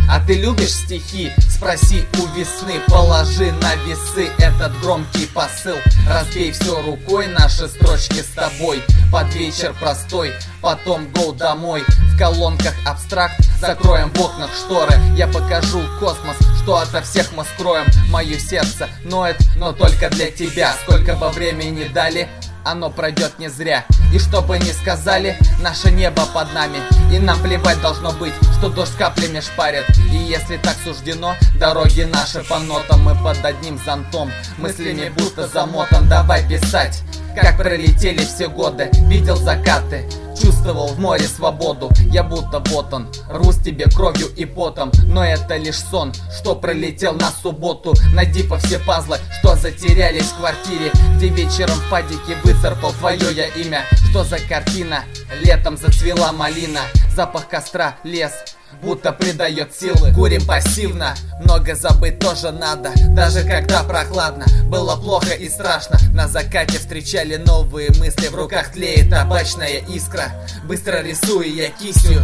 А ты любишь стихи? Спроси у весны. Положи на весы этот громкий посыл. Разбей все рукой, наши строчки с тобой. Под вечер простой, потом гоу домой. В колонках абстракт, закроем в окнах шторы. Я покажу космос, что ото всех мы скроем. Мое сердце ноет, но только для тебя. Сколько бы времени дали, оно пройдет не зря. И что бы ни сказали, наше небо под нами. И нам плевать должно быть, что дождь каплями шпарит. И если так суждено, дороги наши по нотам. Мы под одним зонтом, мыслями будто замотан. Давай писать, как пролетели все годы. Видел закаты, чувствовал в море свободу. Я будто вот он, рвусь тебе кровью и потом. Но это лишь сон, что пролетел на субботу. Найди по все пазлы, что затерялись в квартире, где вечером в падике выцарпал твое я имя. Что за картина? Летом зацвела малина. Запах костра, лес будто придает силы. Курим пассивно, много забыть тоже надо. Даже когда прохладно, было плохо и страшно. На закате встречали новые мысли. В руках тлеет табачная искра. Быстро рисую я кистью.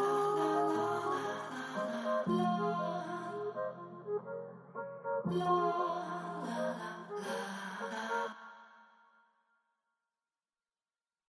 La